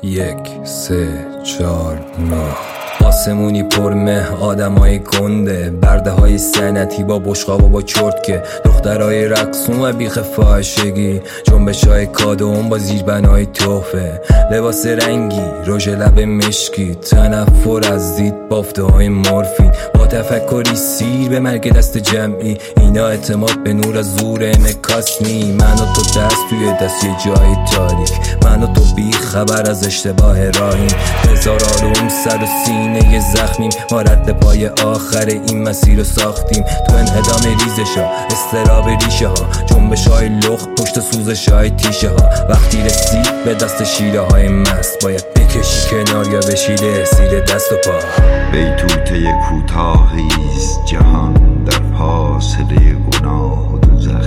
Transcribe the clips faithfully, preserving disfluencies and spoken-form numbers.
یک سه چار نه آسمونی پر مه، آدمای گنده، برده های سنتی با بشقاب و با چرت که دخترای رقصون و بیخ فاحشگی، جنبش های کادوم با زیربنای تحفه، لباس رنگی، رژ لب مشکی، تنفر از دید، بافته های مورفین، با تفکری سیر به مرگ دست جمعی، اینا اعتماد به نور از زور انعکاس نی. من و تو دست توی دست یه جای تاریک، من و تو بی خبر از اشتباه راهیم، هزار آروم سر و سینه یه زخمیم، ما رد پای آخر این مسیر رو ساختیم، تو انهدام ریزش ها، استراب ریشه ها، جنبش های لخ پشت سوزش های تیشه ها، وقتی رسید به دست شیره های مست، باید بکشی کنار یا بشیده زیر دست و پا. بیتوته کوتاهیست جهان در فاصله گناه و دوزخ،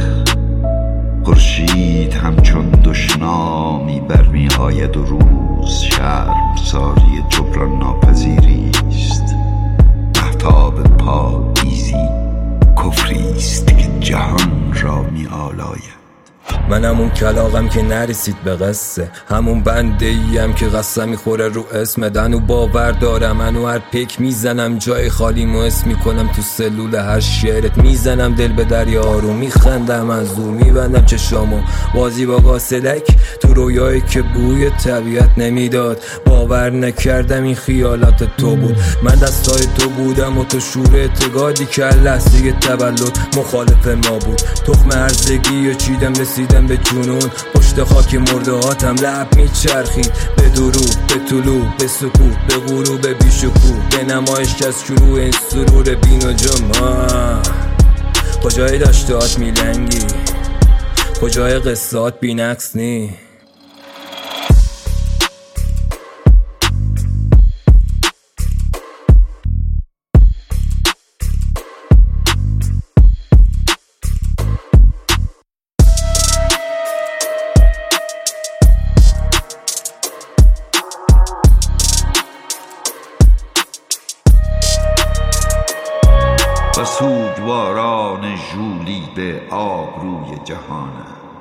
خورشید همچون دشنامی برمی آید و روز شرمساری جبران ناپذیریست، مهتاب پاییزی کفریست که جهان را می آلاید. من همون کلاغم که نرسید به قصه، همون بنده ایم که قصه میخوره رو اسم دنو باور دارم، منو هر پیک میزنم جای خالی مو اسم میکنم تو سلول هر شعرت، میزنم دل به دریا رو، میخندم از دور، میبندم چشامو بازی با قاصدک تو رویایی که بوی طبیعت نمیداد، باور نکردم این خیالات تو بود، من دستای تو بودم و تو شور اعتقادی که لحظه تولد مخالف ما بود، تخم هرزگی و چیدم رسیدم به جنون، پشت خاک مرده هاتم لب میچرخید، به دروغ، به طلوع، به سکوت، به غروب بی شکوه، به نمایش از شروع این سرور بین و جمع. کجای داشتهات میلنگی، کجای قصات بی نقص نی. و سوگواران ژولی به آبروی جهانه،